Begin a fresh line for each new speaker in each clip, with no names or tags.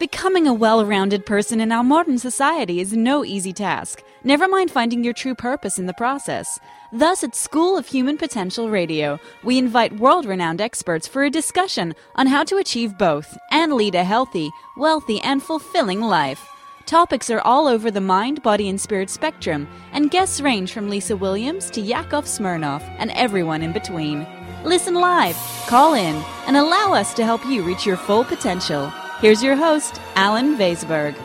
Becoming a well-rounded person in our modern society is no easy task, never mind finding your true purpose in the process. Thus, at School of Human Potential Radio, we invite world-renowned experts for a discussion on how to achieve both and lead a healthy, wealthy, and fulfilling life. Topics are all over the mind, body, and spirit spectrum, and guests range from Lisa Williams to Yakov Smirnov and everyone in between. Listen live, call in, and allow us to help you reach your full potential. Here's your host, Alan Weisberg.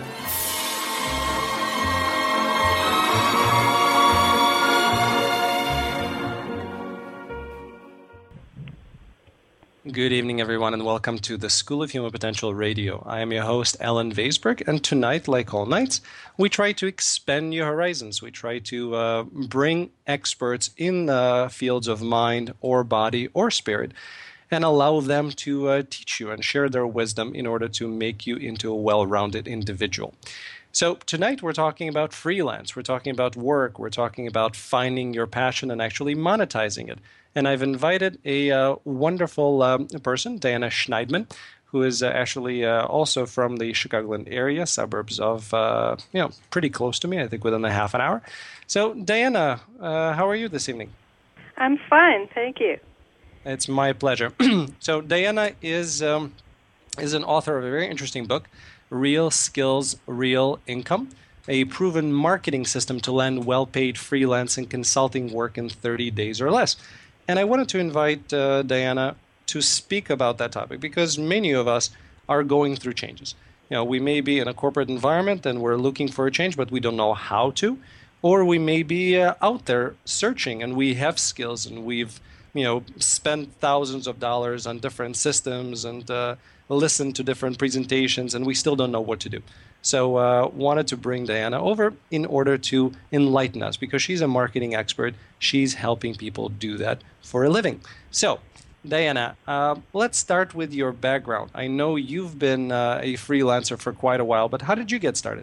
Good evening, everyone, and welcome to the School of Human Potential Radio. I am your host, Alan Weisberg, and tonight, like all nights, we try to expand your horizons. We try to bring experts in the fields of mind or body or spirit and allow them to teach you and share their wisdom in order to make you into a well-rounded individual. So tonight we're talking about freelance, we're talking about work, we're talking about finding your passion and actually monetizing it. And I've invited a wonderful person, Diana Schneidman, who is actually also from the Chicagoland area, suburbs of, pretty close to me, I think within a half an hour. So Diana, how are you this evening?
I'm fine, thank you.
It's my pleasure. So Diana is an author of a very interesting book, Real Skills, Real Income, a proven marketing system to land well-paid freelance and consulting work in 30 days or less. And I wanted to invite Diana to speak about that topic because many of us are going through changes. You know, we may be in a corporate environment and we're looking for a change, but we don't know how to. Or we may be out there searching and we have skills and we've spent thousands of dollars on different systems and listened to different presentations, and we still don't know what to do. So wanted to bring Diana over in order to enlighten us because she's a marketing expert. She's helping people do that for a living. So, Diana, let's start with your background. I know you've been a freelancer for quite a while, but how did you get started?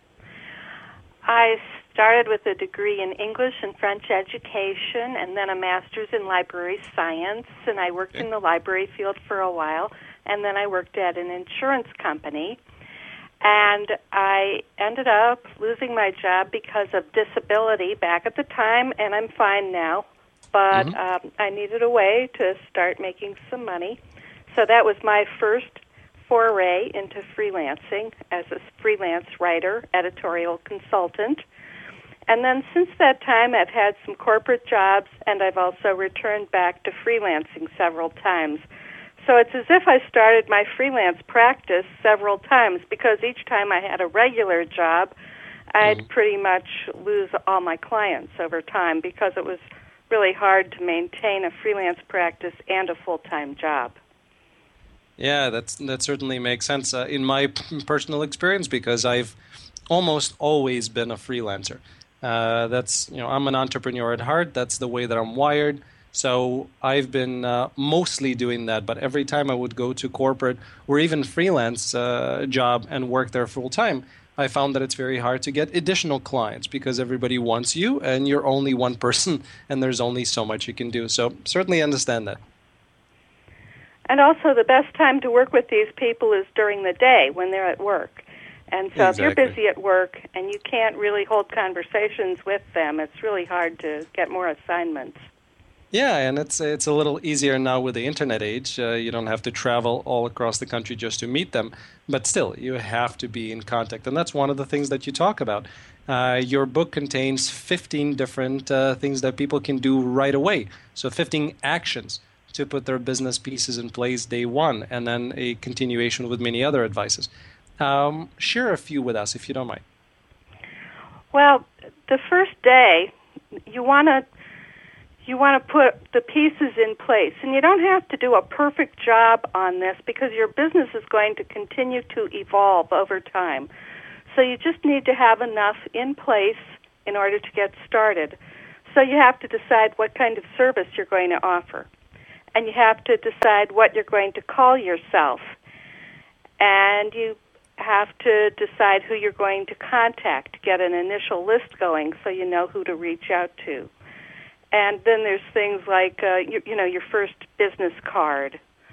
I started with a degree in English and French education and then a master's in library science, and I worked in the library field for a while, and then I worked at an insurance company. And I ended up losing my job because of disability back at the time, and I'm fine now. But I needed a way to start making some money. So that was my first foray into freelancing as a freelance writer, editorial consultant. And then since that time, I've had some corporate jobs, and I've also returned back to freelancing several times. So it's as if I started my freelance practice several times because each time I had a regular job, I'd pretty much lose all my clients over time because it was really hard to maintain a freelance practice and a full-time job.
Yeah, that certainly makes sense in my personal experience because I've almost always been a freelancer. I'm an entrepreneur at heart. That's the way that I'm wired. So I've been mostly doing that, but every time I would go to corporate or even freelance job and work there full time, I found that it's very hard to get additional clients because everybody wants you and you're only one person and there's only so much you can do. So certainly understand that. And
also the best time to work with these people is during the day when they're at work. And so If you're busy at work and you can't really hold conversations with them, it's really hard to get more assignments.
Yeah, and it's a little easier now with the internet age. You don't have to travel all across the country just to meet them, but still, you have to be in contact. And that's one of the things that you talk about. Your book contains 15 different things that people can do right away. So 15 actions to put their business pieces in place day one, and then a continuation with many other advices. Share a few with us, if you don't mind.
Well, the first day, you want to put the pieces in place. And you don't have to do a perfect job on this because your business is going to continue to evolve over time. So you just need to have enough in place in order to get started. So you have to decide what kind of service you're going to offer. And you have to decide what you're going to call yourself. And you have to decide who you're going to contact to get an initial list going so you know who to reach out to. And then there's things like, your first business card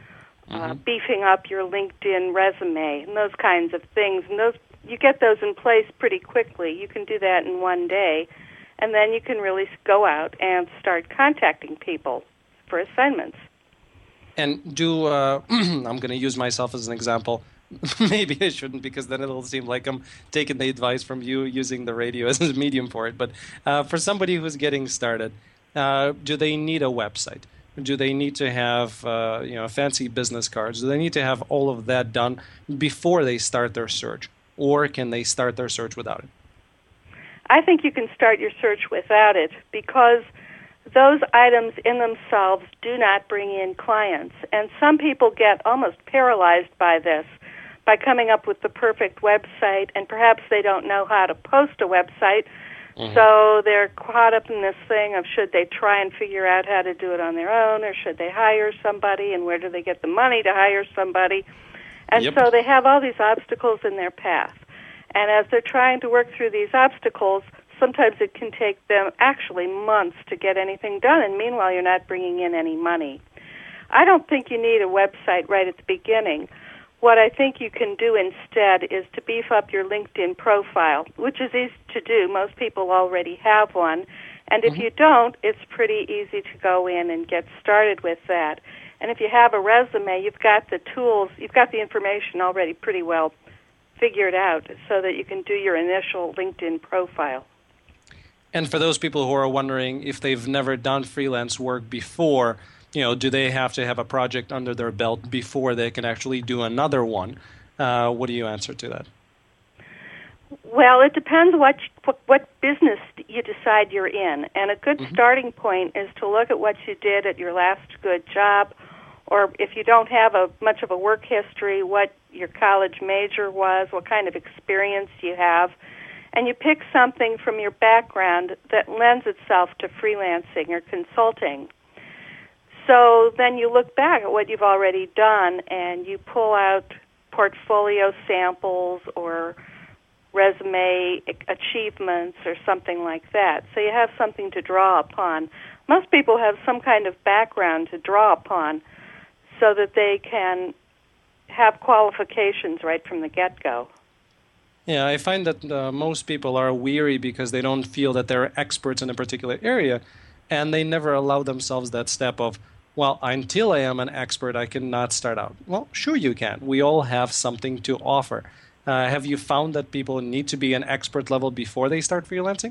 beefing up your LinkedIn resume, and those kinds of things. And those you get those in place pretty quickly. You can do that in one day, and then you can really go out and start contacting people for assignments.
And I'm going to use myself as an example. Maybe I shouldn't, because then it'll seem like I'm taking the advice from you using the radio as a medium for it. But for somebody who's getting started, do they need a website? Do they need to have fancy business cards? Do they need to have all of that done before they start their search? Or can they start their search without it?
I think you can start your search without it, because those items in themselves do not bring in clients. And some people get almost paralyzed by this, by coming up with the perfect website, and perhaps they don't know how to post a website, so they're caught up in this thing of should they try and figure out how to do it on their own, or should they hire somebody, and where do they get the money to hire somebody? And so they have all these obstacles in their path. And as they're trying to work through these obstacles, sometimes it can take them actually months to get anything done, and meanwhile you're not bringing in any money. I don't think you need a website right at the beginning. What I think you can do instead is to beef up your LinkedIn profile, which is easy to do. Most people already have one. And if you don't, it's pretty easy to go in and get started with that. And if you have a resume, you've got the tools, you've got the information already pretty well figured out so that you can do your initial LinkedIn profile.
And for those people who are wondering if they've never done freelance work before, do they have to have a project under their belt before they can actually do another one? What do you answer to that?
Well, it depends what business you decide you're in. And a good starting point is to look at what you did at your last good job, or if you don't have much of a work history, what your college major was, what kind of experience you have, and you pick something from your background that lends itself to freelancing or consulting. So then you look back at what you've already done and you pull out portfolio samples or resume achievements or something like that. So you have something to draw upon. Most people have some kind of background to draw upon so that they can have qualifications right from the get-go.
Yeah, I find that most people are weary because they don't feel that they're experts in a particular area, and they never allow themselves that step of, well, until I am an expert, I cannot start out. Well, sure you can. We all have something to offer. Have you found that people need to be an expert level before they start freelancing?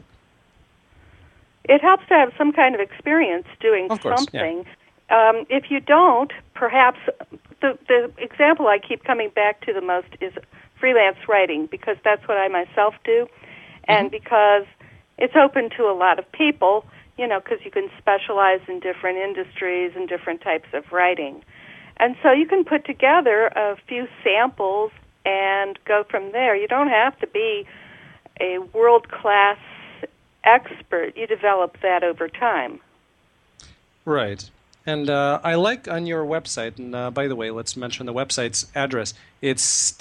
It helps to have some kind of experience doing something. Yeah. If you don't, perhaps the example I keep coming back to the most is freelance writing, because that's what I myself do, and because it's open to a lot of people, because you can specialize in different industries and different types of writing. And so you can put together a few samples and go from there. You don't have to be a world-class expert. You develop that over time.
Right. And I like on your website, and by the way, let's mention the website's address. It's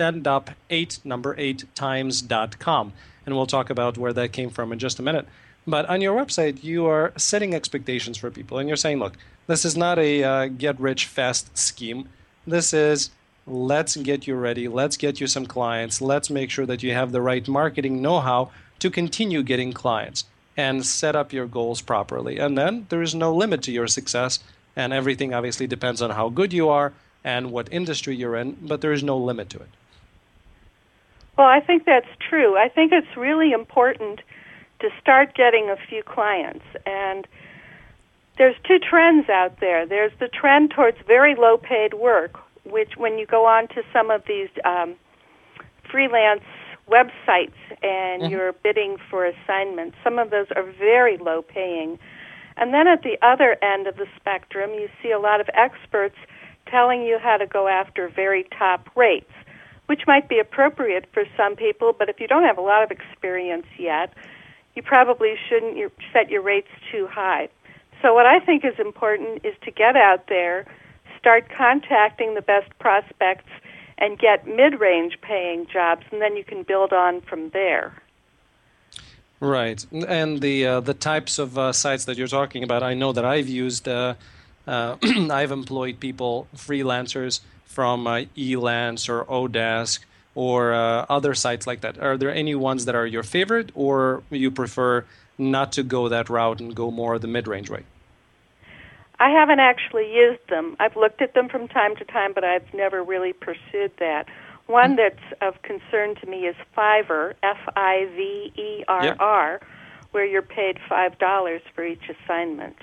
standup8times.com, and we'll talk about where that came from in just a minute. But on your website, you are setting expectations for people, and you're saying, look, this is not a get-rich-fast scheme. This is, let's get you ready, let's get you some clients, let's make sure that you have the right marketing know-how to continue getting clients, and set up your goals properly. And then there is no limit to your success, and everything obviously depends on how good you are and what industry you're in, but there is no limit to it.
Well, I think that's true. I think it's really important to start getting a few clients. And there's two trends out there. There's the trend towards very low-paid work, which when you go on to some of these freelance websites and you're bidding for assignments, some of those are very low-paying. And then at the other end of the spectrum, you see a lot of experts telling you how to go after very top rates, which might be appropriate for some people, but if you don't have a lot of experience yet, you probably shouldn't set your rates too high. So what I think is important is to get out there, start contacting the best prospects, and get mid-range paying jobs, and then you can build on from there.
Right. And the types of sites that you're talking about, I know that I've used I've employed people, freelancers from Elance or Odesk or other sites like that. Are there any ones that are your favorite, or you prefer not to go that route and go more the mid-range way?
I haven't actually used them. I've looked at them from time to time, but I've never really pursued that. One that's of concern to me is Fiverr, Fiverr, where you're paid $5 for each assignment.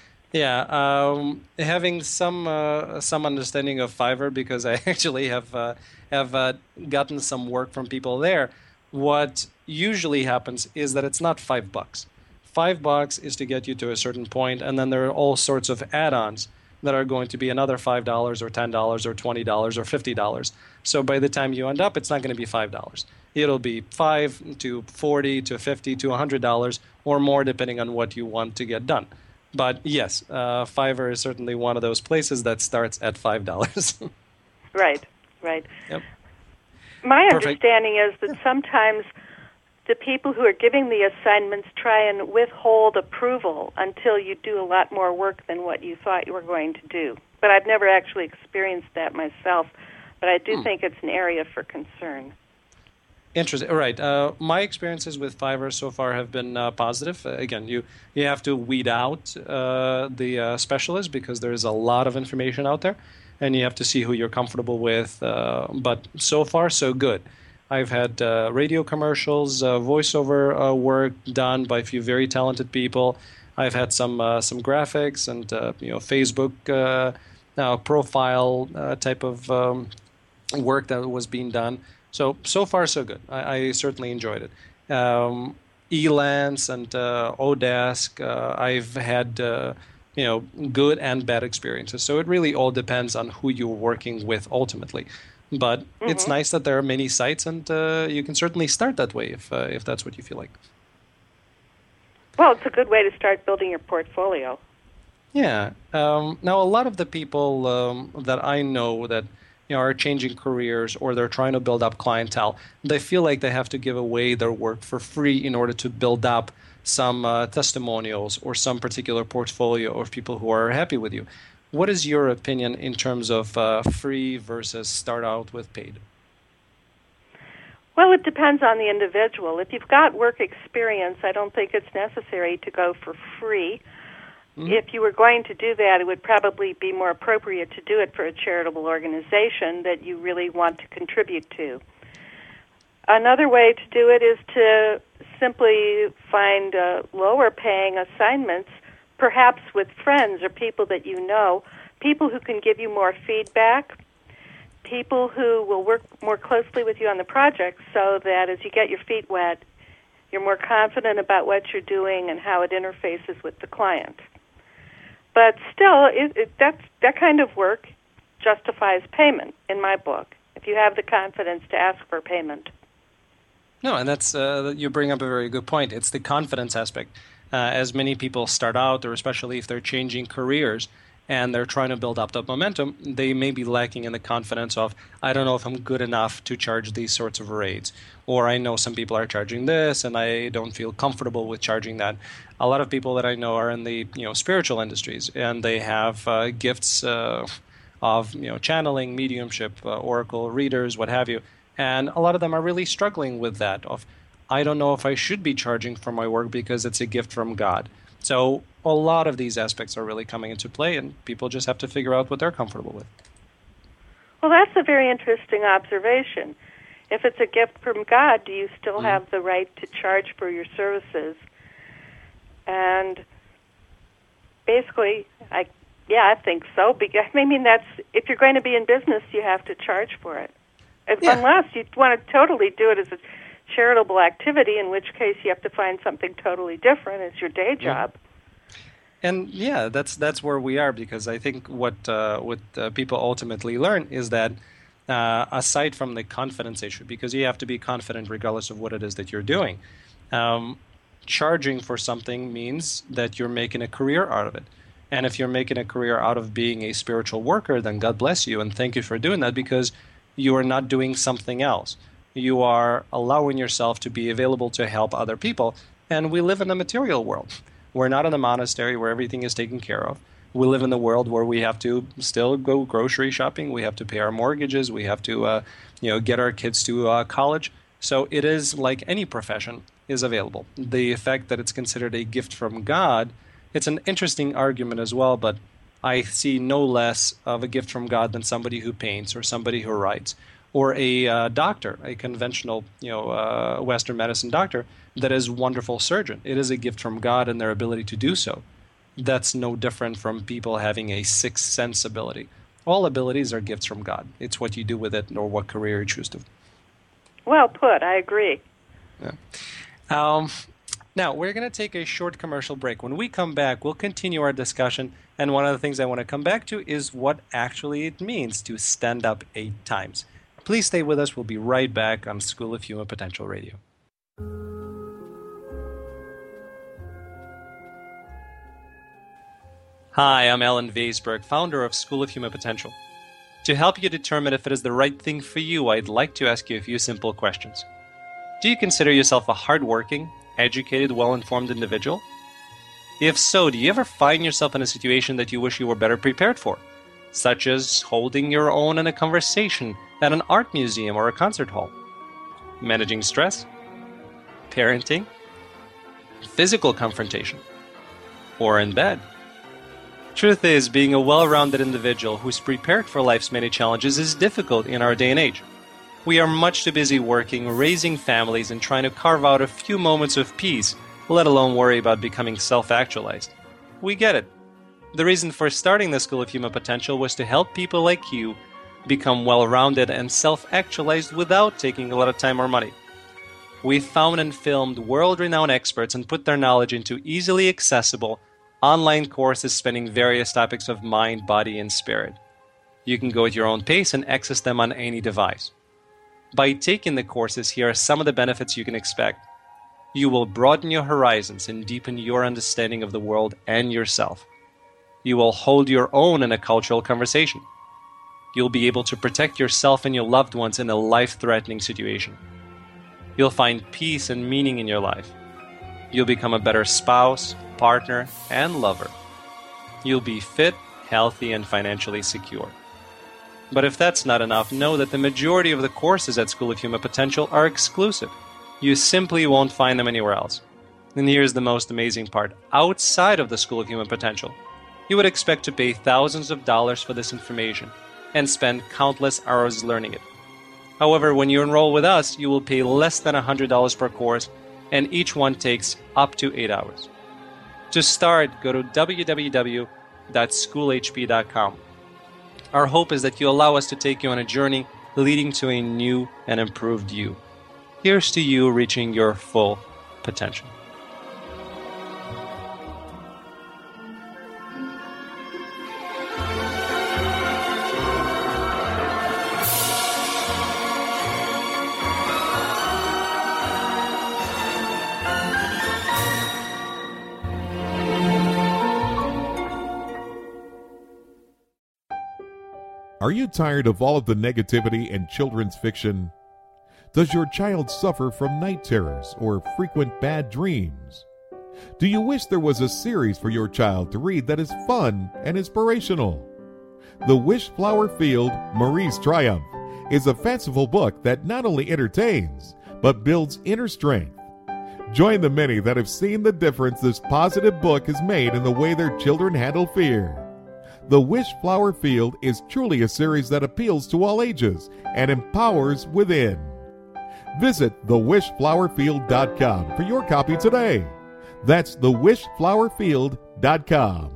Yeah, having some understanding of Fiverr, because I actually have gotten some work from people there. What usually happens is that it's not $5. $5 is to get you to a certain point, and then there are all sorts of add-ons that are going to be another $5 or $10 or $20 or $50. So by the time you end up, it's not going to be $5. It'll be $5 to $40 to $50 to $100 or more, depending on what you want to get done. But yes, Fiverr is certainly one of those places that starts at $5.
Right.
Yep.
My understanding is that sometimes the people who are giving the assignments try and withhold approval until you do a lot more work than what you thought you were going to do. But I've never actually experienced that myself, but I do think it's an area for concern.
Interesting. All right. My experiences with Fiverr so far have been positive. Again, you have to weed out the specialists, because there is a lot of information out there, and you have to see who you're comfortable with. But so far, so good. I've had radio commercials, voiceover work done by a few very talented people. I've had some graphics and Facebook profile type of work that was being done. So far, so good. I certainly enjoyed it. Elance and Odesk, I've had good and bad experiences. So it really all depends on who you're working with ultimately. But it's nice that there are many sites, and you can certainly start that way if that's what you feel like.
Well, it's a good way to start building your portfolio.
Yeah. Now, a lot of the people that I know that are changing careers, or they're trying to build up clientele, they feel like they have to give away their work for free in order to build up some testimonials or some particular portfolio of people who are happy with you. What is your opinion in terms of free versus start out with paid?
Well, it depends on the individual. If you've got work experience, I don't think it's necessary to go for free. If you were going to do that, it would probably be more appropriate to do it for a charitable organization that you really want to contribute to. Another way to do it is to simply find lower-paying assignments, perhaps with friends or people that you know, people who can give you more feedback, people who will work more closely with you on the project, so that as you get your feet wet, you're more confident about what you're doing and how it interfaces with the client. But still, that kind of work justifies payment in my book, if you have the confidence to ask for payment.
No, and that's you bring up a very good point. It's the confidence aspect. As many people start out, or especially if they're changing careers and they're trying to build up that momentum, they may be lacking in the confidence of, I don't know if I'm good enough to charge these sorts of rates, or I know some people are charging this and I don't feel comfortable with charging that. A lot of people that I know are in the spiritual industries, and they have gifts of channeling, mediumship, oracle readers, what have you, and a lot of them are really struggling with that of, I don't know if I should be charging for my work because it's a gift from God. So a lot of these aspects are really coming into play, and people just have to figure out what they're comfortable with.
Well, that's a very interesting observation. If it's a gift from God, do you still have the right to charge for your services? And basically, I think so. Because, that's, if you're going to be in business, you have to charge for it. Unless you want to totally do it as a charitable activity, in which case you have to find something totally different as your day job.
And that's where we are, because I think what people ultimately learn is that aside from the confidence issue, because you have to be confident regardless of what it is that you're doing, charging for something means that you're making a career out of it. And if you're making a career out of being a spiritual worker, then God bless you and thank you for doing that, because you are not doing something else. You are allowing yourself to be available to help other people. And we live in a material world. We're not in a monastery where everything is taken care of. We live in a world where we have to still go grocery shopping. We have to pay our mortgages. We have to, get our kids to college. So it is like any profession is available. The fact that it's considered a gift from God, it's an interesting argument as well, but I see no less of a gift from God than somebody who paints or somebody who writes or a doctor, a conventional, Western medicine doctor that is a wonderful surgeon. It is a gift from God and their ability to do so. That's no different from people having a sixth sense ability. All abilities are gifts from God. It's what you do with it or what career you choose to.
Well put. I agree.
Yeah. Now, we're going to take a short commercial break. When we come back, we'll continue our discussion. And one of the things I want to come back to is what actually it means to stand up 8 times. Please stay with us. We'll be right back on School of Human Potential Radio. Hi, I'm Alan Weisberg, founder of School of Human Potential. To help you determine if it is the right thing for you, I'd like to ask you a few simple questions. Do you consider yourself a hardworking, educated, well-informed individual? If so, do you ever find yourself in a situation that you wish you were better prepared for, such as holding your own in a conversation at an art museum or a concert hall? Managing stress? Parenting? Physical confrontation? Or in bed? Truth is, being a well-rounded individual who's prepared for life's many challenges is difficult in our day and age. We are much too busy working, raising families, and trying to carve out a few moments of peace, let alone worry about becoming self-actualized. We get it. The reason for starting the School of Human Potential was to help people like you become well-rounded and self-actualized without taking a lot of time or money. We found and filmed world-renowned experts and put their knowledge into easily accessible online courses spanning various topics of mind, body, and spirit. You can go at your own pace and access them on any device. By taking the courses, here are some of the benefits you can expect. You will broaden your horizons and deepen your understanding of the world and yourself. You will hold your own in a cultural conversation. You'll be able to protect yourself and your loved ones in a life-threatening situation. You'll find peace and meaning in your life. You'll become a better spouse, partner, and lover. You'll be fit, healthy, and financially secure. But if that's not enough, know that the majority of the courses at School of Human Potential are exclusive. You simply won't find them anywhere else. And here's the most amazing part. Outside of the School of Human Potential, you would expect to pay thousands of dollars for this information and spend countless hours learning it. However, when you enroll with us, you will pay less than $100 per course, and each one takes up to 8 hours. To start, go to www.schoolhp.com. Our hope is that you allow us to take you on a journey leading to a new and improved you. Here's to you reaching your full potential.
Are you tired of all of the negativity in children's fiction? Does your child suffer from night terrors or frequent bad dreams? Do you wish there was a series for your child to read that is fun and inspirational? The Wishflower Field, Marie's Triumph is a fanciful book that not only entertains, but builds inner strength. Join the many that have seen the difference this positive book has made in the way their children handle fear. The Wishflower Field is truly a series that appeals to all ages and empowers within. Visit thewishflowerfield.com for your copy today. That's thewishflowerfield.com.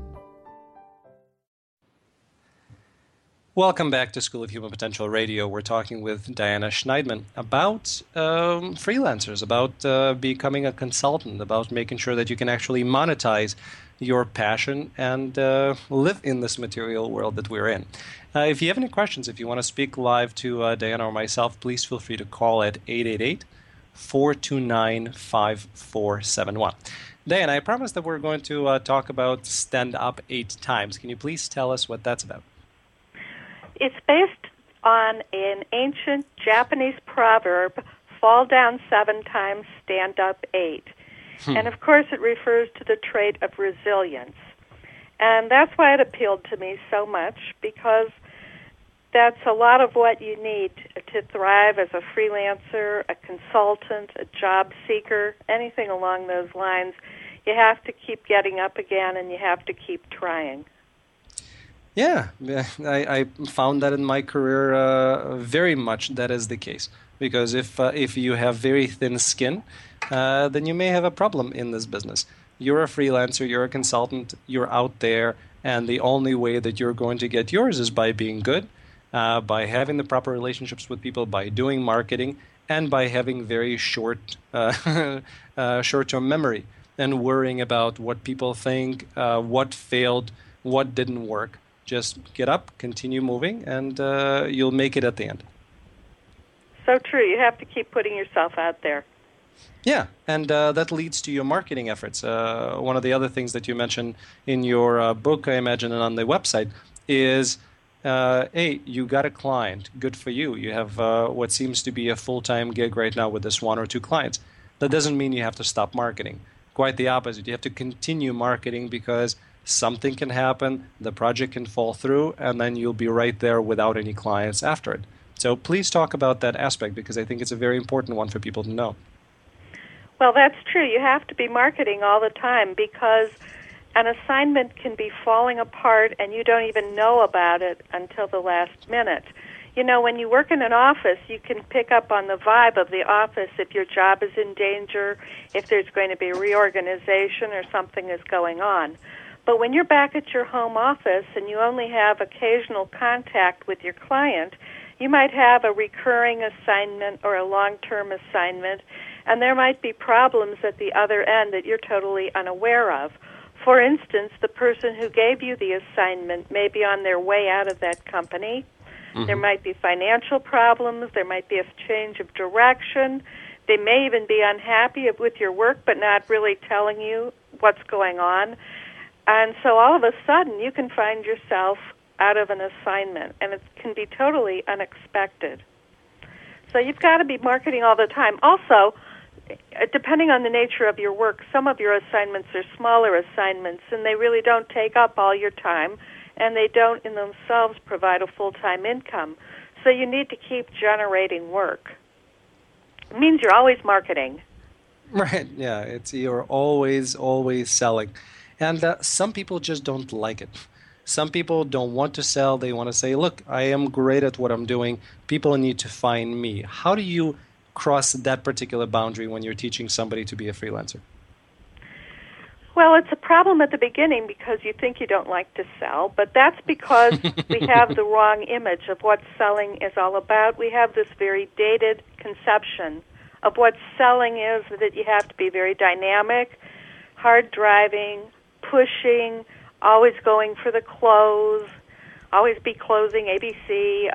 Welcome back to School of Human Potential Radio. We're talking with Diana Schneidman about freelancers, about becoming a consultant, about making sure that you can actually monetize your passion and live in this material world that we're in. If you have any questions, if you want to speak live to Diana or myself, please feel free to call at 888-429-5471. Diana, I promised that we're going to talk about Stand Up 8 Times. Can you please tell us what that's about?
It's based on an ancient Japanese proverb, fall down 7 times, stand up 8. And of course it refers to the trait of resilience. And that's why it appealed to me so much, because that's a lot of what you need to thrive as a freelancer, a consultant, a job seeker, anything along those lines. You have to keep getting up again, and you have to keep trying.
Yeah, I found that in my career very much that is the case. Because if you have very thin skin, then you may have a problem in this business. You're a freelancer, you're a consultant, you're out there, and the only way that you're going to get yours is by being good, by having the proper relationships with people, by doing marketing, and by having very short-term memory and worrying about what people think, what failed, what didn't work. Just get up, continue moving, and you'll make it at the end.
So true. You have to keep putting yourself out there.
Yeah, and that leads to your marketing efforts. One of the other things that you mentioned in your book, I imagine, and on the website, is, hey, you got a client. Good for you. You have what seems to be a full-time gig right now with this one or two clients. That doesn't mean you have to stop marketing. Quite the opposite. You have to continue marketing because something can happen, the project can fall through, and then you'll be right there without any clients after it. So please talk about that aspect, because I think it's a very important one for people to know.
Well, that's true. You have to be marketing all the time, because an assignment can be falling apart and you don't even know about it until the last minute. You know, when you work in an office, you can pick up on the vibe of the office if your job is in danger, if there's going to be a reorganization or something is going on. But when you're back at your home office and you only have occasional contact with your client, you might have a recurring assignment or a long-term assignment, and there might be problems at the other end that you're totally unaware of. For instance, the person who gave you the assignment may be on their way out of that company. Mm-hmm. There might be financial problems. There might be a change of direction. They may even be unhappy with your work but not really telling you what's going on. And so all of a sudden you can find yourself out of an assignment, and it can be totally unexpected. So you've got to be marketing all the time. Also, depending on the nature of your work, some of your assignments are smaller assignments, and they really don't take up all your time, and they don't in themselves provide a full-time income. So you need to keep generating work. It means you're always marketing.
Right, yeah, you're always selling. And some people just don't like it. Some people don't want to sell. They want to say, look, I am great at what I'm doing. People need to find me. How do you cross that particular boundary when you're teaching somebody to be a freelancer?
Well, it's a problem at the beginning because you think you don't like to sell, but that's because we have the wrong image of what selling is all about. We have this very dated conception of what selling is, that you have to be very dynamic, hard driving, pushing, always going for the close, always be closing, ABC.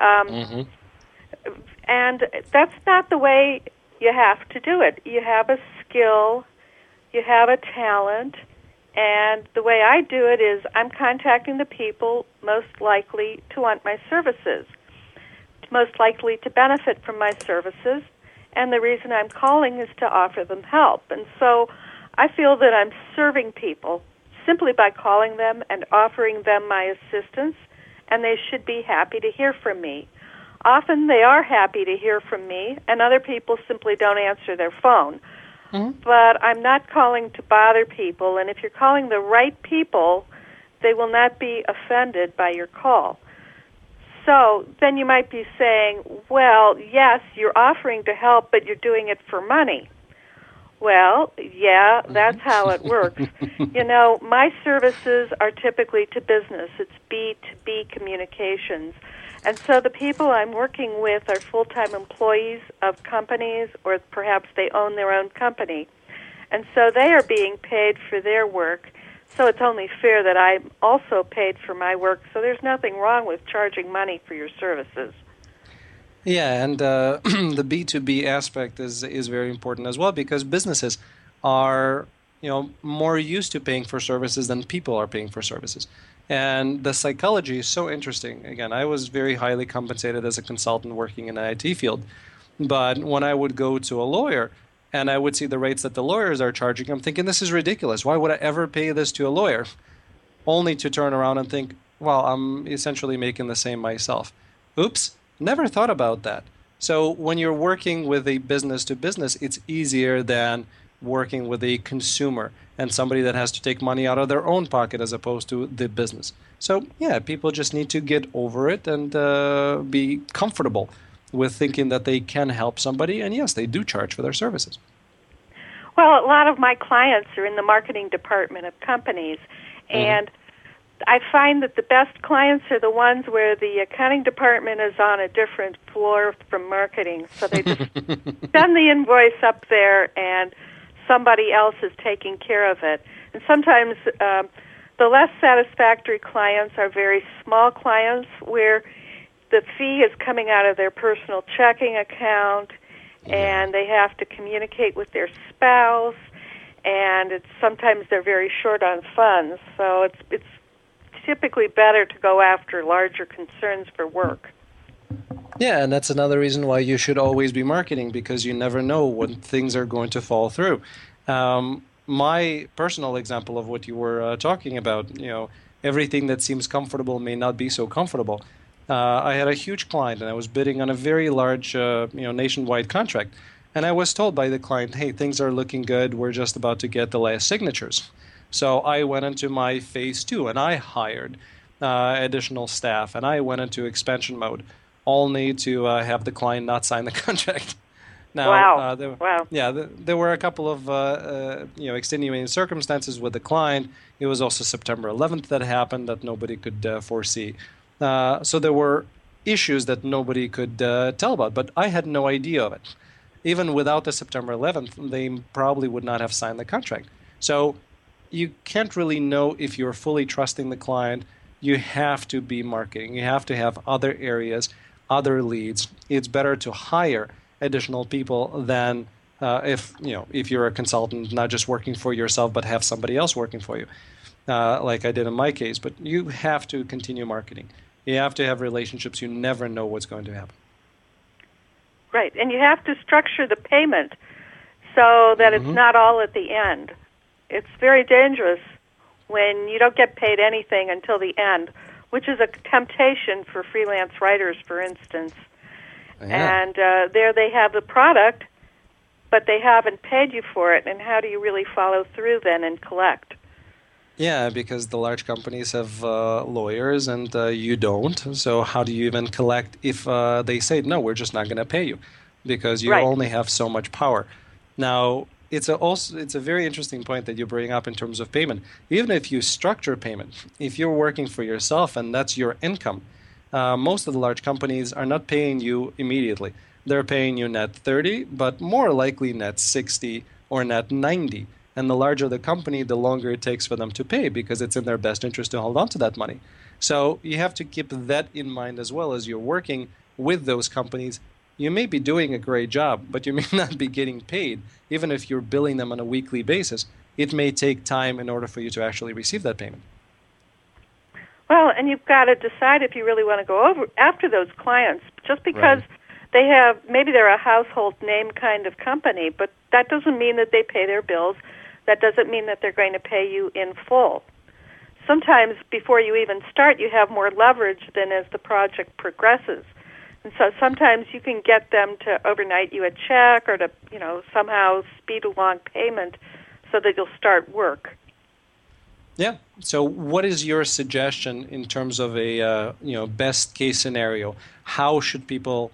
And that's not the way you have to do it. You have a skill, you have a talent, and the way I do it is I'm contacting the people most likely to want my services, most likely to benefit from my services, and the reason I'm calling is to offer them help. And so I feel that I'm serving people simply by calling them and offering them my assistance, and they should be happy to hear from me. Often they are happy to hear from me, and other people simply don't answer their phone. Mm-hmm. But I'm not calling to bother people, and if you're calling the right people, they will not be offended by your call. So then you might be saying, well, yes, you're offering to help, but you're doing it for money. Well, yeah, that's how it works. You know, my services are typically to business. It's B2B communications. And so the people I'm working with are full-time employees of companies, or perhaps they own their own company. And so they are being paid for their work. So it's only fair that I'm also paid for my work. So there's nothing wrong with charging money for your services.
Yeah, and the B2B aspect is very important as well, because businesses are, more used to paying for services than people are paying for services. And the psychology is so interesting. Again, I was very highly compensated as a consultant working in the IT field. But when I would go to a lawyer and I would see the rates that the lawyers are charging, I'm thinking, this is ridiculous. Why would I ever pay this to a lawyer? only to turn around and think, well, I'm essentially making the same myself. Oops, never thought about that. So when you're working with a business to business, it's easier than working with a consumer and somebody that has to take money out of their own pocket as opposed to the business. So yeah, people just need to get over it and be comfortable with thinking that they can help somebody. And yes, they do charge for their services.
Well, a lot of my clients are in the marketing department of companies, and I find that the best clients are the ones where the accounting department is on a different floor from marketing. So they just send the invoice up there, and somebody else is taking care of it. And sometimes the less satisfactory clients are very small clients where the fee is coming out of their personal checking account, and they have to communicate with their spouse, and sometimes they're very short on funds. So it's typically better to go after larger concerns for work.
Yeah, and that's another reason why you should always be marketing, because you never know when things are going to fall through. My personal example of what you were talking about, everything that seems comfortable may not be so comfortable. I had a huge client, and I was bidding on a very large, nationwide contract. And I was told by the client, hey, things are looking good. We're just about to get the last signatures. So I went into my phase 2, and I hired additional staff, and I went into expansion mode, only to have the client not sign the contract. Now,
wow.
There were a couple of extenuating circumstances with the client. It was also September 11th that happened that nobody could foresee. So there were issues that nobody could tell about, but I had no idea of it. Even without the September 11th, they probably would not have signed the contract. So you can't really know if you're fully trusting the client. You have to be marketing. You have to have other areas, other leads. It's better to hire additional people than if you're a consultant, not just working for yourself, but have somebody else working for you, like I did in my case. But you have to continue marketing. You have to have relationships. You never know what's going to happen.
Right, and you have to structure the payment so that it's not all at the end. It's very dangerous when you don't get paid anything until the end, which is a temptation for freelance writers, for instance. Yeah. And there they have the product, but they haven't paid you for it. And how do you really follow through then and collect?
Yeah, because the large companies have lawyers and you don't. So how do you even collect if they say, no, we're just not going to pay you? Because you only have so much power. Now, it's a very interesting point that you bring up in terms of payment. Even if you structure payment, if you're working for yourself and that's your income, most of the large companies are not paying you immediately. They're paying you net 30, but more likely net 60 or net 90. And the larger the company, the longer it takes for them to pay, because it's in their best interest to hold on to that money. So you have to keep that in mind as well as you're working with those companies. You may be doing a great job, but you may not be getting paid. Even if you're billing them on a weekly basis, it may take time in order for you to actually receive that payment.
Well, and you've got to decide if you really want to go over after those clients. Just because maybe they're a household name kind of company, but that doesn't mean that they pay their bills. That doesn't mean that they're going to pay you in full. Sometimes before you even start, you have more leverage than as the project progresses. And so sometimes you can get them to overnight you a check or to, somehow speed along payment so that you'll start work.
Yeah. So what is your suggestion in terms of a best case scenario? How should people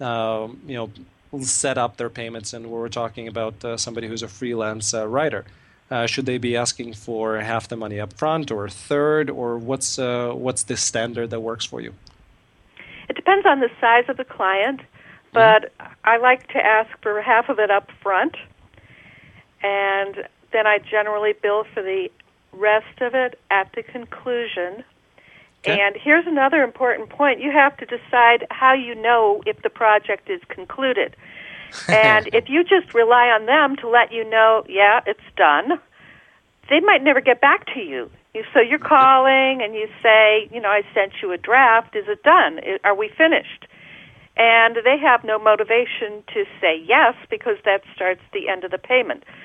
set up their payments? And we're talking about somebody who's a freelance writer. Should they be asking for half the money up front or a third, or what's the standard that works for you?
It depends on the size of the client, but I like to ask for half of it up front, and then I generally bill for the rest of it at the conclusion. Okay. And here's another important point. You have to decide how you know if the project is concluded. And if you just rely on them to let you know, yeah, it's done, they might never get back to you. So you're calling and you say, I sent you a draft. Is it done? Are we finished? And they have no motivation to say yes, because that starts the end of the payment.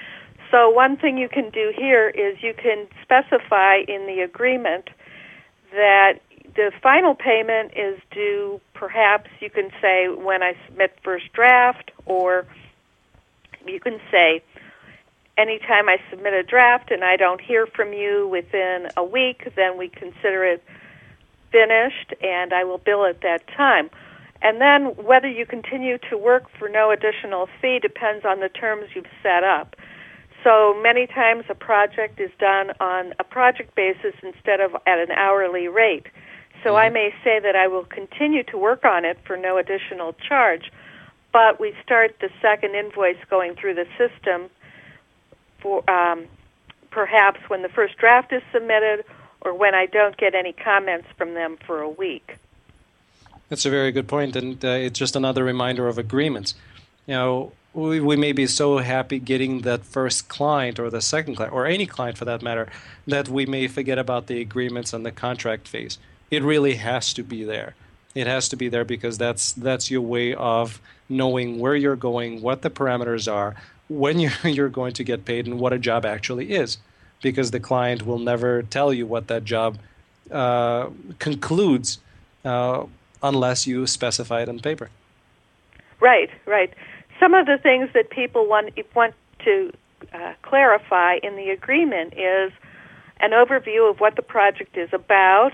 So one thing you can do here is you can specify in the agreement that the final payment is due, perhaps you can say when I submit first draft, or you can say anytime I submit a draft and I don't hear from you within a week, then we consider it finished and I will bill at that time. And then whether you continue to work for no additional fee depends on the terms you've set up. So many times a project is done on a project basis instead of at an hourly rate. So I may say that I will continue to work on it for no additional charge, but we start the second invoice going through the system for perhaps when the first draft is submitted or when I don't get any comments from them for a week.
That's a very good point, and it's just another reminder of agreements. You know, we may be so happy getting that first client or the second client, or any client for that matter, that we may forget about the agreements and the contract phase. It really has to be there. It has to be there because that's your way of knowing where you're going, what the parameters are, when you're going to get paid, and what a job actually is. Because the client will never tell you what that job concludes unless you specify it on paper.
Right. Some of the things that people want to clarify in the agreement is an overview of what the project is about,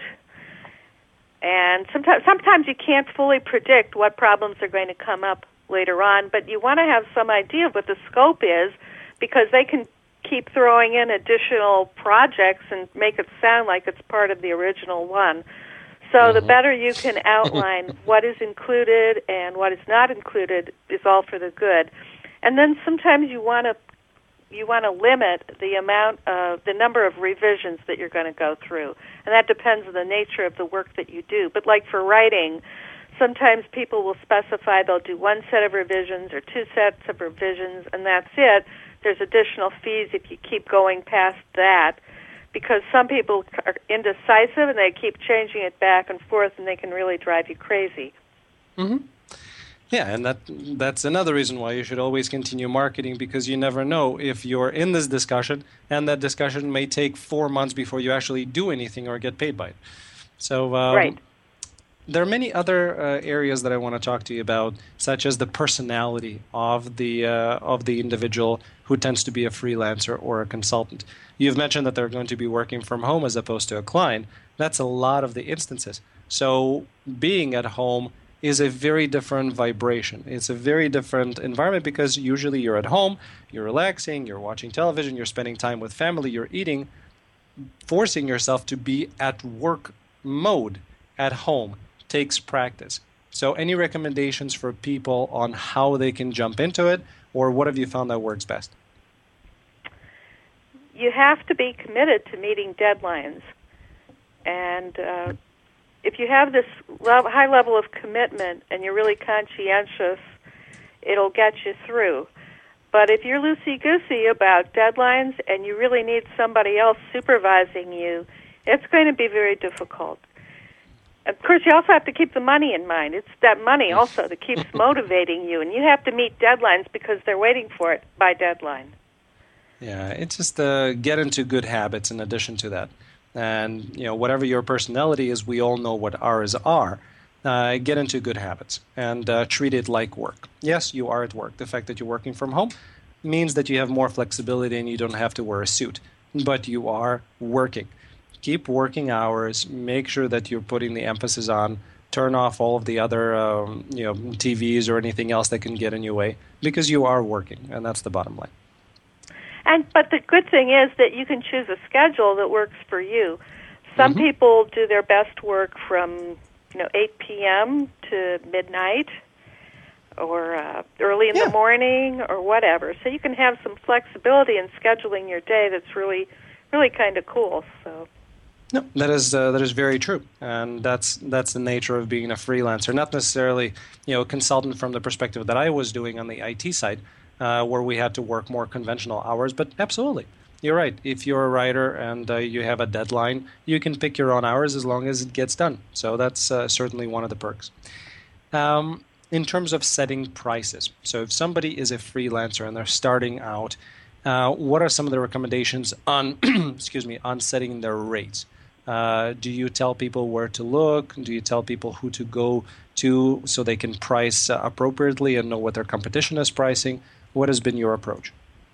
and sometimes you can't fully predict what problems are going to come up later on, but you want to have some idea of what the scope is because they can keep throwing in additional projects and make it sound like it's part of the original one. So the better you can outline what is included and what is not included is all for the good. And then sometimes you want to limit the number of revisions that you're going to go through, and that depends on the nature of the work that you do. But like for writing, sometimes people will specify they'll do one set of revisions or two sets of revisions, and that's it. There's additional fees if you keep going past that, because some people are indecisive and they keep changing it back and forth, and they can really drive you crazy.
Mm-hmm. Yeah, and that's another reason why you should always continue marketing, because you never know if you're in this discussion, and that discussion may take 4 months before you actually do anything or get paid by it. So
right.
There are many other areas that I want to talk to you about, such as the personality of the individual who tends to be a freelancer or a consultant. You've mentioned that they're going to be working from home as opposed to a client. That's a lot of the instances. So being at home is a very different vibration. It's a very different environment because usually you're at home, you're relaxing, you're watching television, you're spending time with family, you're eating. Forcing yourself to be at work mode at home takes practice. So any recommendations for people on how they can jump into it, or what have you found that works best?
You have to be committed to meeting deadlines. And if you have this high level of commitment and you're really conscientious, it'll get you through. But if you're loosey-goosey about deadlines and you really need somebody else supervising you, it's going to be very difficult. Of course, you also have to keep the money in mind. It's that money also that keeps motivating you, and you have to meet deadlines because they're waiting for it by deadline.
Yeah, it's just get into good habits in addition to that. And, whatever your personality is, we all know what ours are. Get into good habits and treat it like work. Yes, you are at work. The fact that you're working from home means that you have more flexibility and you don't have to wear a suit, but you are working. Keep working hours. Make sure that you're putting the emphasis on. Turn off all of the other, TVs or anything else that can get in your way, because you are working, and that's the bottom line.
But the good thing is that you can choose a schedule that works for you. Some people do their best work from 8 p.m. to midnight, or early in the morning, or whatever. So you can have some flexibility in scheduling your day. That's really, really kind of cool. So.
No, that is very true, and that's the nature of being a freelancer. Not necessarily, a consultant from the perspective that I was doing on the IT side, where we had to work more conventional hours. But absolutely, you're right. If you're a writer and you have a deadline, you can pick your own hours as long as it gets done. So that's certainly one of the perks. In terms of setting prices, so if somebody is a freelancer and they're starting out, what are some of the recommendations on, excuse me, on setting their rates? Do you tell people where to look? Do you tell people who to go to so they can price appropriately and know what their competition is pricing? What has been your approach?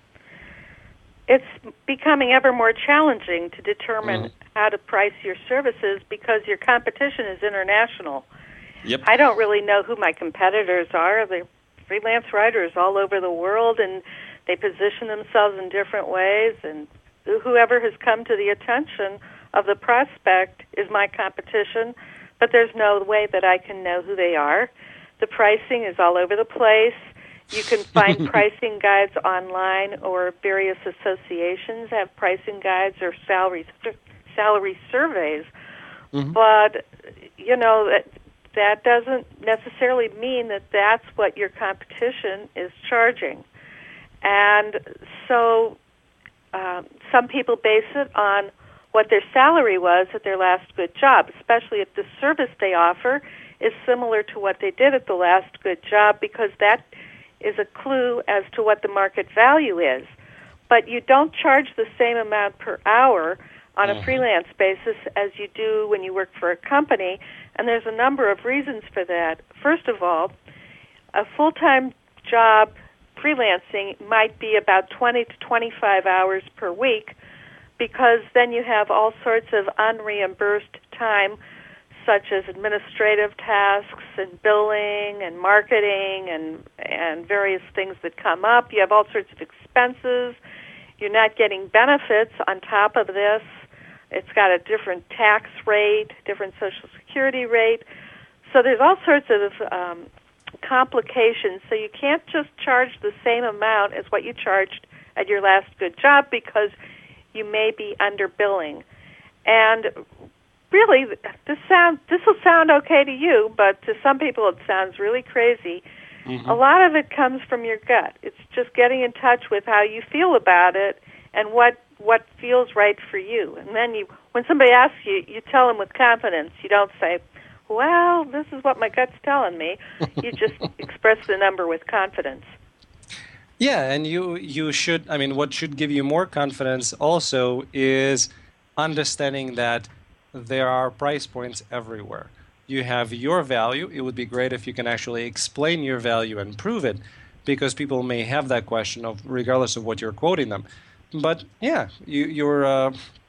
It's becoming ever more challenging to determine how to price your services because your competition is international.
Yep.
I don't really know who my competitors are. They're freelance writers all over the world, and they position themselves in different ways, and whoever has come to the attention of the prospect is my competition, but there's no way that I can know who they are. The pricing is all over the place. You can find pricing guides online, or various associations have pricing guides or salary surveys. But, that doesn't necessarily mean that that's what your competition is charging. And so some people base it on what their salary was at their last good job, especially if the service they offer is similar to what they did at the last good job, because that is a clue as to what the market value is. But you don't charge the same amount per hour on a freelance basis as you do when you work for a company, and there's a number of reasons for that. First of all, a full-time job freelancing might be about 20 to 25 hours per week, because then you have all sorts of unreimbursed time, such as administrative tasks and billing and marketing and various things that come up. You have all sorts of expenses. You're not getting benefits on top of this. It's got a different tax rate, different Social Security rate. So there's all sorts of complications. So you can't just charge the same amount as what you charged at your last good job, because you may be underbilling. And really, this will sound okay to you, but to some people it sounds really crazy. A lot of it comes from your gut. It's just getting in touch with how you feel about it and what feels right for you. And then when somebody asks you, you tell them with confidence. You don't say, well, this is what my gut's telling me. You just express the number with confidence.
Yeah, and you should, what should give you more confidence also is understanding that there are price points everywhere. You have your value. It would be great if you can actually explain your value and prove it, because people may have that question of regardless of what you're quoting them. But yeah, your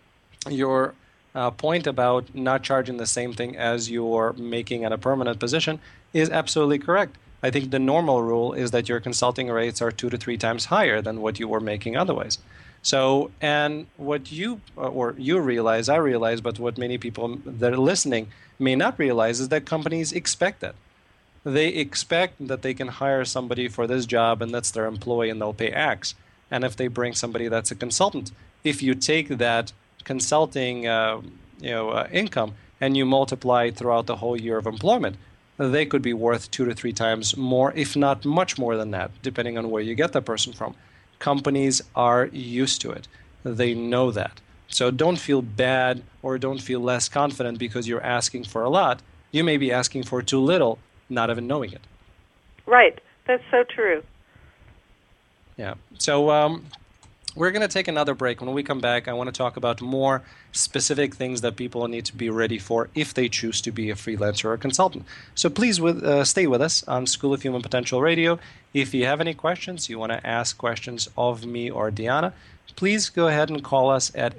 point about not charging the same thing as you're making at a permanent position is absolutely correct. I think the normal rule is that your consulting rates are 2 to 3 times higher than what you were making otherwise. So, and what you realize, I realize, but what many people that are listening may not realize is that companies expect that. They expect that they can hire somebody for this job and that's their employee and they'll pay X. And if they bring somebody that's a consultant, if you take that consulting income and you multiply it throughout the whole year of employment, they could be worth 2 to 3 times more, if not much more than that, depending on where you get that person from. Companies are used to it. They know that. So don't feel bad or don't feel less confident because you're asking for a lot. You may be asking for too little, not even knowing it.
Right. That's so true.
Yeah. So we're going to take another break. When we come back, I want to talk about more specific things that people need to be ready for if they choose to be a freelancer or a consultant. So please stay with us on School of Human Potential Radio. If you have any questions, you want to ask questions of me or Diana, please go ahead and call us at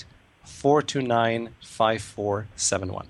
888-429-5471.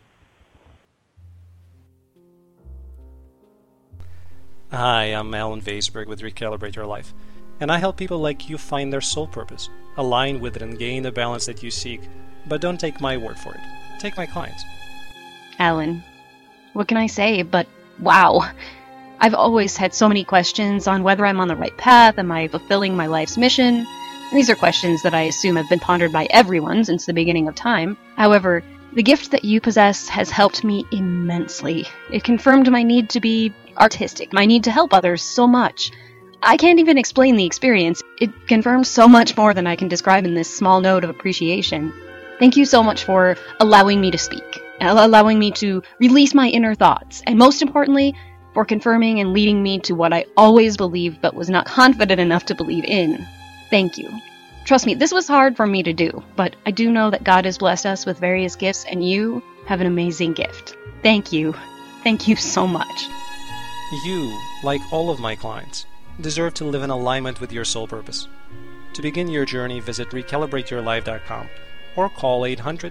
Hi, I'm Alan Weisberg with Recalibrate Your Life, and I help people like you find their soul purpose, align with it, and gain the balance that you seek. But don't take my word for it. Take my clients.
Alan, what can I say but wow. I've always had so many questions on whether I'm on the right path, am I fulfilling my life's mission? These are questions that I assume have been pondered by everyone since the beginning of time. However, the gift that you possess has helped me immensely. It confirmed my need to be artistic, my need to help others so much. I can't even explain the experience. It confirms so much more than I can describe in this small note of appreciation. Thank you so much for allowing me to speak, allowing me to release my inner thoughts, and most importantly, for confirming and leading me to what I always believed but was not confident enough to believe in. Thank you. Trust me, this was hard for me to do, but I do know that God has blessed us with various gifts, and you have an amazing gift. Thank you. Thank you so much.
You, like all of my clients, deserve to live in alignment with your soul purpose. To begin your journey, visit recalibrateyourlife.com or call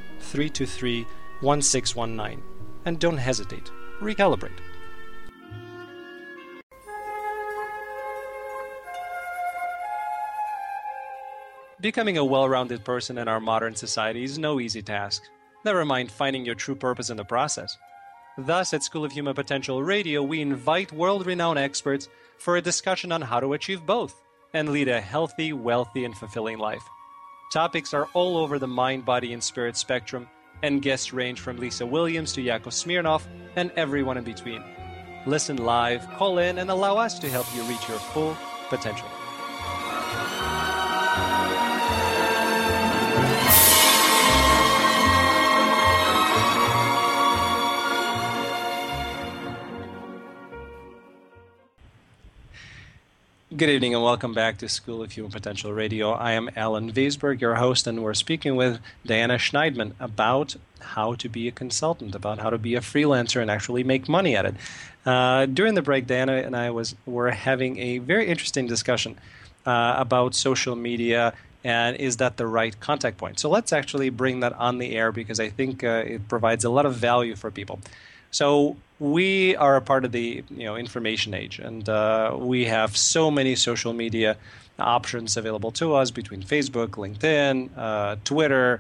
800-323-1619. And don't hesitate. Recalibrate. Becoming a well-rounded person in our modern society is no easy task. Never mind finding your true purpose in the process. Thus, at School of Human Potential Radio, we invite world-renowned experts for a discussion on how to achieve both and lead a healthy, wealthy, and fulfilling life. Topics are all over the mind, body, and spirit spectrum, and guests range from Lisa Williams to Yakov Smirnov and everyone in between. Listen live, call in, and allow us to help you reach your full potential. Good evening and welcome back to School of Human Potential Radio. I am Alan Weisberg, your host, and we're speaking with Diana Schneidman about how to be a consultant, about how to be a freelancer and actually make money at it. During the break, Diana and I were having a very interesting discussion about social media and is that the right contact point. So let's actually bring that on the air because I think it provides a lot of value for people. So we are a part of the information age, and we have so many social media options available to us between Facebook, LinkedIn, Twitter,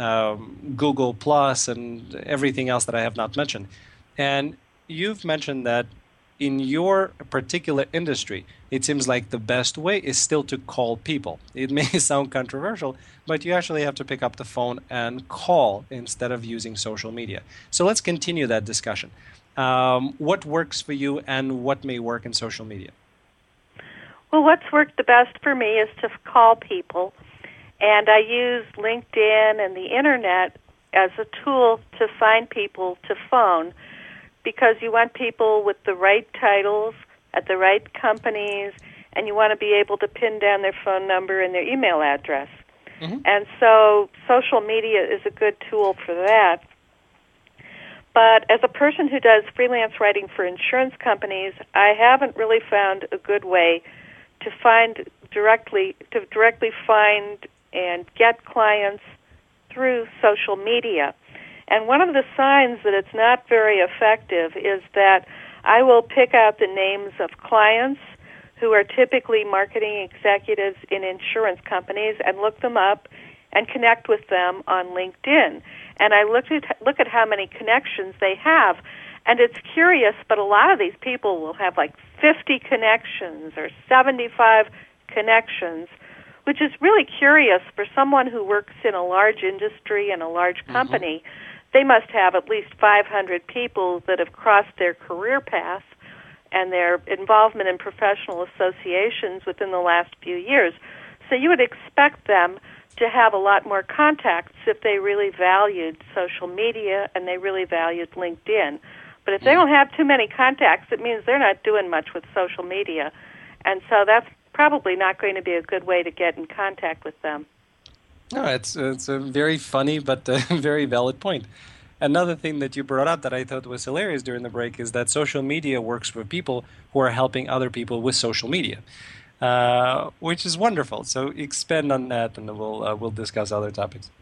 Google Plus, and everything else that I have not mentioned. And you've mentioned that in your particular industry, it seems like the best way is still to call people. It may sound controversial, but you actually have to pick up the phone and call instead of using social media. So let's continue that discussion. What works for you and what may work in social media?
Well, what's worked the best for me is to call people, and I use LinkedIn and the Internet as a tool to find people to phone because you want people with the right titles at the right companies, and you want to be able to pin down their phone number and their email address. Mm-hmm. And so social media is a good tool for that. But as a person who does freelance writing for insurance companies, I haven't really found a good way to directly find and get clients through social media. And one of the signs that it's not very effective is that I will pick out the names of clients who are typically marketing executives in insurance companies and look them up and connect with them on LinkedIn. And I look at how many connections they have. And it's curious, but a lot of these people will have like 50 connections or 75 connections, which is really curious for someone who works in a large industry and a large company. Mm-hmm. They must have at least 500 people that have crossed their career path and their involvement in professional associations within the last few years. So you would expect them to have a lot more contacts if they really valued social media and they really valued LinkedIn. But if they don't have too many contacts, it means they're not doing much with social media. And so that's probably not going to be a good way to get in contact with them.
No, it's a very funny but very valid point. Another thing that you brought up that I thought was hilarious during the break is that social media works for people who are helping other people with social media, which is wonderful. So expand on that, and we'll discuss other topics.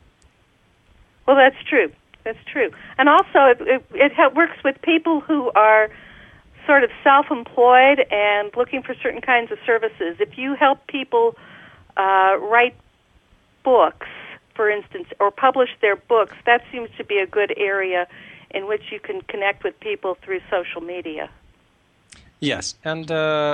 Well, that's true. That's true. And also, it works with people who are sort of self-employed and looking for certain kinds of services. If you help people write books, for instance, or publish their books, that seems to be a good area in which you can connect with people through social media.
Yes, and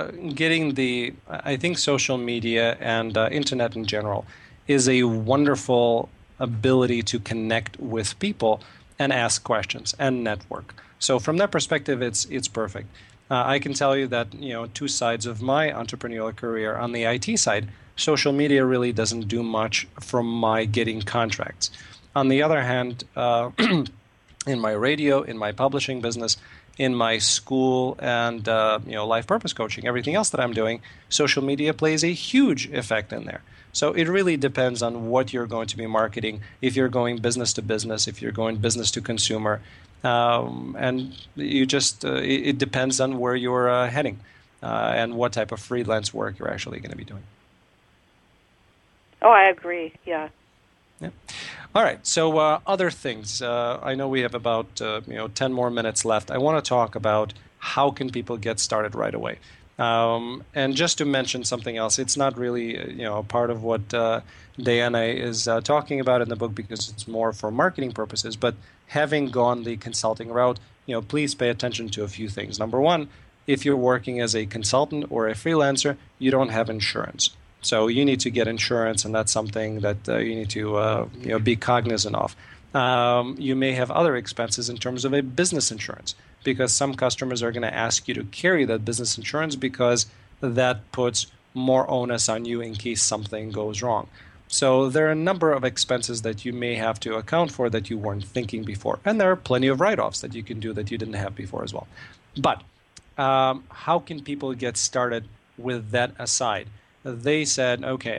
I think social media and internet in general is a wonderful ability to connect with people and ask questions and network. So from that perspective, it's perfect. I can tell you that, two sides of my entrepreneurial career. On the IT side, social media really doesn't do much for my getting contracts. On the other hand, in my radio, in my publishing business, in my school and life purpose coaching, everything else that I'm doing, social media plays a huge effect in there. So it really depends on what you're going to be marketing. If you're going business to business, if you're going business to consumer, and you just it depends on where you're heading and what type of freelance work you're actually going to be doing.
Oh, I agree. Yeah.
Yeah. All right. So other things. I know we have about 10 more minutes left. I want to talk about how can people get started right away. And just to mention something else, it's not really a part of what Diana is talking about in the book because it's more for marketing purposes. But having gone the consulting route, please pay attention to a few things. Number one, if you're working as a consultant or a freelancer, you don't have insurance. So you need to get insurance, and that's something that you need to be cognizant of. You may have other expenses in terms of a business insurance, because some customers are going to ask you to carry that business insurance because that puts more onus on you in case something goes wrong. So there are a number of expenses that you may have to account for that you weren't thinking before. And there are plenty of write-offs that you can do that you didn't have before as well. But how can people get started with that aside? They said, okay,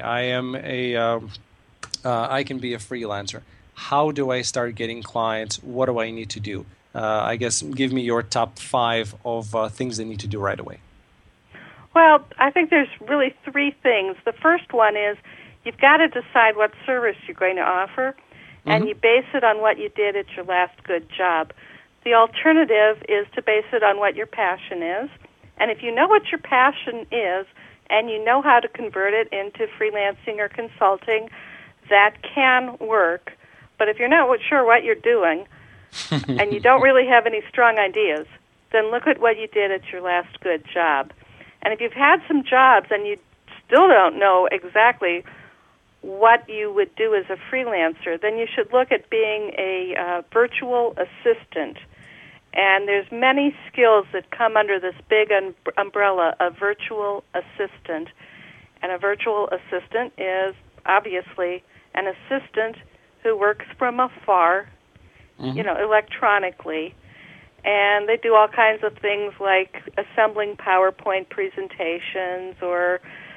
I can be a freelancer. How do I start getting clients? What do I need to do? I guess give me your top 5 of things they need to do right away.
Well, I think there's really 3 things. The first one is you've got to decide what service you're going to offer, and you base it on what you did at your last good job. The alternative is to base it on what your passion is, and if you know what your passion is and you know how to convert it into freelancing or consulting, that can work. But if you're not sure what you're doing and you don't really have any strong ideas, then look at what you did at your last good job. And if you've had some jobs and you still don't know exactly what you would do as a freelancer, then you should look at being a virtual assistant. And there's many skills that come under this big umbrella of virtual assistant. And a virtual assistant is obviously an assistant who works from afar, electronically. And they do all kinds of things like assembling PowerPoint presentations or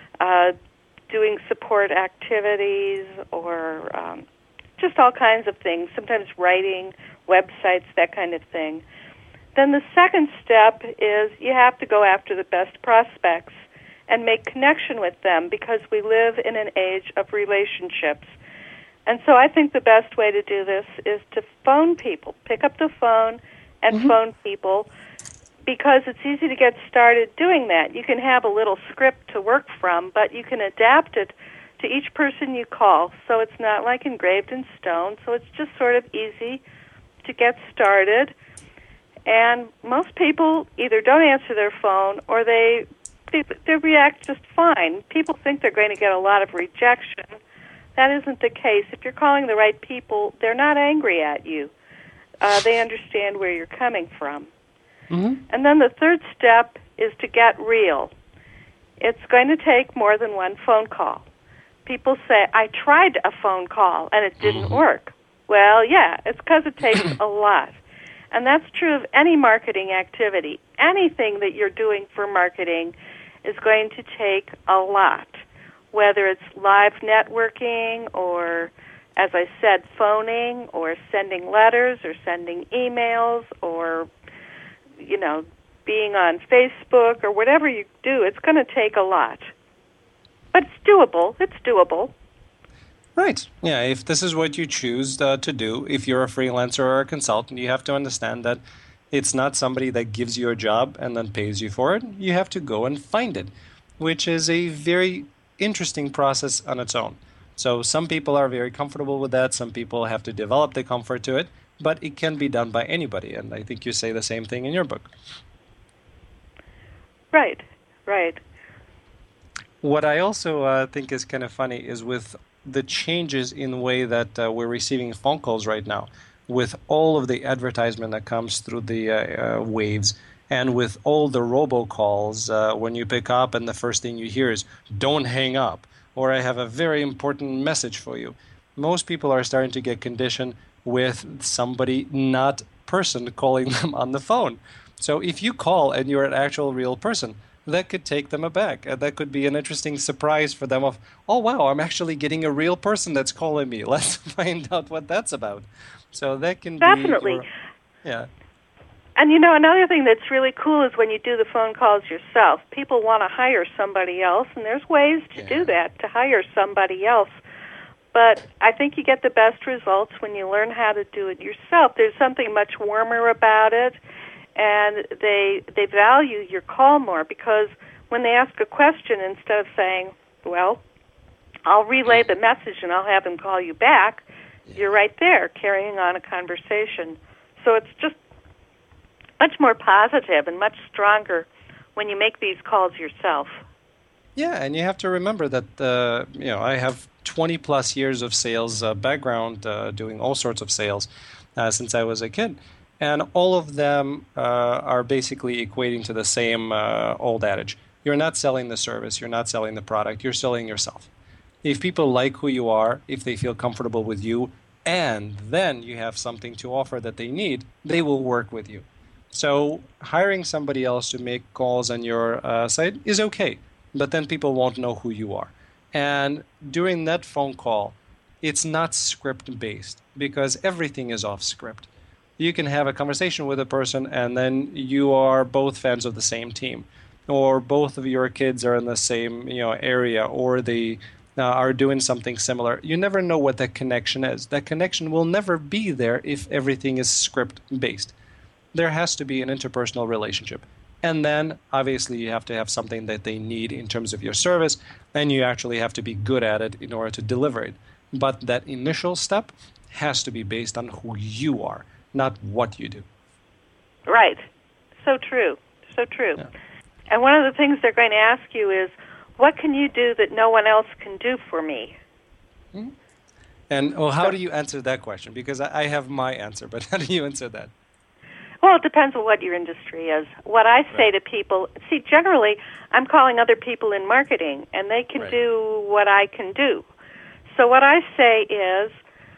doing support activities or just all kinds of things, sometimes writing websites, that kind of thing. Then the second step is you have to go after the best prospects and make connection with them because we live in an age of relationships. And so I think the best way to do this is to phone people, pick up the phone and phone people, because it's easy to get started doing that. You can have a little script to work from, but you can adapt it to each person you call, so it's not like engraved in stone, so it's just sort of easy to get started. And most people either don't answer their phone or they react just fine. People think they're going to get a lot of rejection. That isn't the case. If you're calling the right people, they're not angry at you. They understand where you're coming from. And then the third step is to get real. It's going to take more than one phone call. People say, I tried a phone call and it didn't work. Well, yeah, it's because it takes a lot. And that's true of any marketing activity. Anything that you're doing for marketing is going to take a lot, whether it's live networking or, as I said, phoning or sending letters or sending emails or, being on Facebook or whatever you do. It's going to take a lot. But it's doable. It's doable.
Right. Yeah, if this is what you choose to do, if you're a freelancer or a consultant, you have to understand that it's not somebody that gives you a job and then pays you for it. You have to go and find it, which is a very interesting process on its own. So some people are very comfortable with that. Some people have to develop the comfort to it, but it can be done by anybody. And I think you say the same thing in your book.
Right, right.
What I also think is kind of funny is with the changes in the way that we're receiving phone calls right now, with all of the advertisement that comes through the waves, and with all the robocalls when you pick up and the first thing you hear is, don't hang up, or I have a very important message for you. Most people are starting to get conditioned with somebody, not person, calling them on the phone. So if you call and you're an actual real person, that could take them aback. And that could be an interesting surprise for them of, oh, wow, I'm actually getting a real person that's calling me. Let's find out what that's about. So that can
Definitely.
be yeah.
And you know, another thing that's really cool is when you do the phone calls yourself. People want to hire somebody else, and there's ways to do that, to hire somebody else. But I think you get the best results when you learn how to do it yourself. There's something much warmer about it, and they value your call more, because when they ask a question, instead of saying, well, I'll relay the message and I'll have them call you back, you're right there carrying on a conversation. So it's just much more positive and much stronger when you make these calls yourself.
Yeah, and you have to remember that I have 20 plus years of sales background, doing all sorts of sales since I was a kid. And all of them are basically equating to the same old adage. You're not selling the service, you're not selling the product, you're selling yourself. If people like who you are, if they feel comfortable with you, and then you have something to offer that they need, they will work with you. So hiring somebody else to make calls on your site is okay, but then people won't know who you are. And during that phone call, it's not script-based, because everything is off script. You can have a conversation with a person and then you are both fans of the same team, or both of your kids are in the same area, or they are doing something similar. You never know what that connection is. That connection will never be there if everything is script-based. There has to be an interpersonal relationship. And then, obviously, you have to have something that they need in terms of your service, and you actually have to be good at it in order to deliver it. But that initial step has to be based on who you are, not what you do.
Right. So true. So true. Yeah. And one of the things they're going to ask you is, what can you do that no one else can do for me?
Mm-hmm. And how do you answer that question? Because I have my answer, but how do you answer that?
Well, it depends on what your industry is. What I say to people, generally, I'm calling other people in marketing, and they can do what I can do. So what I say is,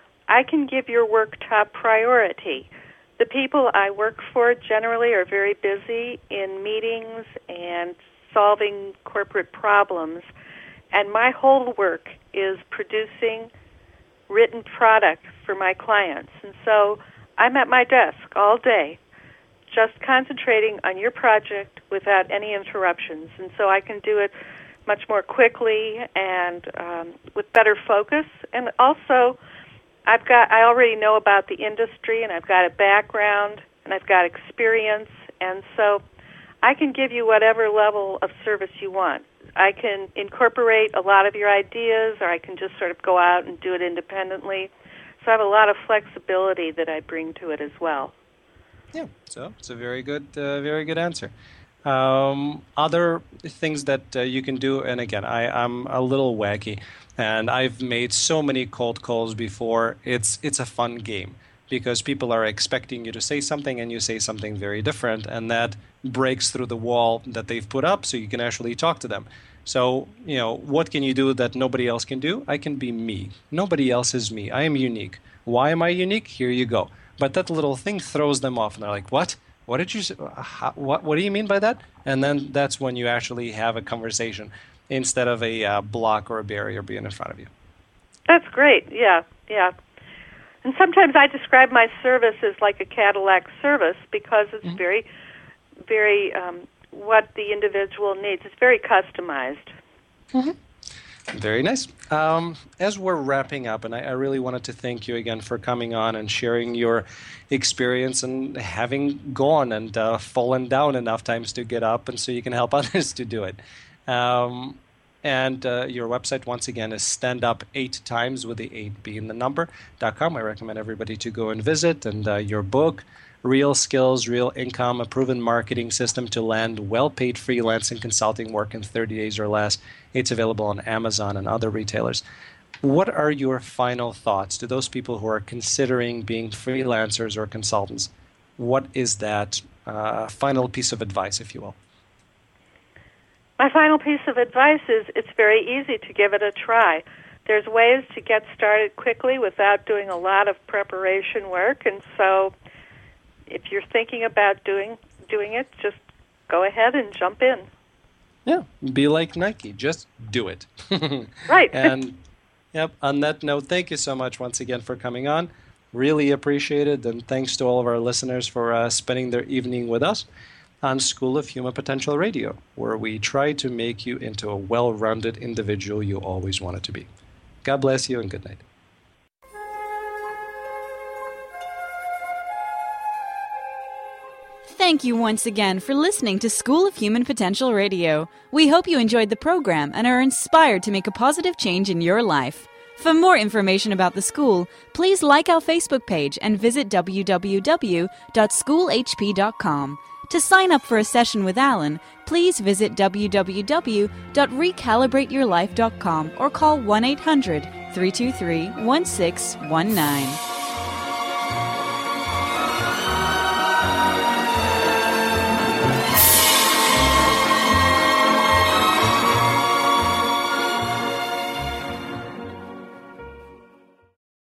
I can give your work top priority. The people I work for generally are very busy in meetings and solving corporate problems, and my whole work is producing written product for my clients. And so I'm at my desk all day, just concentrating on your project without any interruptions. And so I can do it much more quickly and with better focus. And also, I already know about the industry, and I've got a background, and I've got experience, and so I can give you whatever level of service you want. I can incorporate a lot of your ideas, or I can just sort of go out and do it independently. So I have a lot of flexibility that I bring to it as well.
Yeah, so it's a very good answer. Other things that you can do, and again, I'm a little wacky, and I've made so many cold calls before. It's a fun game, because people are expecting you to say something, and you say something very different, and that breaks through the wall that they've put up, so you can actually talk to them. So, what can you do that nobody else can do? I can be me. Nobody else is me. I am unique. Why am I unique? Here you go. But that little thing throws them off, and they're like, what? What did you say? What do you mean by that? And then that's when you actually have a conversation instead of a block or a barrier being in front of you. That's
great. Yeah. And sometimes I describe my service as like a Cadillac service, because it's very, very what the individual needs. It's very customized.
Mm-hmm. Very nice. As we're wrapping up, and I really wanted to thank you again for coming on and sharing your experience and having gone and fallen down enough times to get up, and so you can help others to do it. And your website, once again, is standup8times with the 8 being the number.com. I recommend everybody to go and visit. And your book, Real Skills, Real Income, a proven marketing system to land well-paid freelance and consulting work in 30 days or less. It's available on Amazon and other retailers. What are your final thoughts to those people who are considering being freelancers or consultants? What is that final piece of advice, if you will?
My final piece of advice is it's very easy to give it a try. There's ways to get started quickly without doing a lot of preparation work, and so if you're thinking about doing doing it, just go ahead and jump in.
Yeah, be like Nike. Just do it.
Right.
And yep, on that note, thank you so much once again for coming on. Really appreciate it. And thanks to all of our listeners for spending their evening with us on School of Human Potential Radio, where we try to make you into a well-rounded individual you always wanted to be. God bless you and good night.
Thank you once again for listening to School of Human Potential Radio. We hope you enjoyed the program and are inspired to make a positive change in your life. For more information about the school, please like our Facebook page and visit www.schoolhp.com. To sign up for a session with Alan, please visit www.recalibrateyourlife.com or call 1-800-323-1619.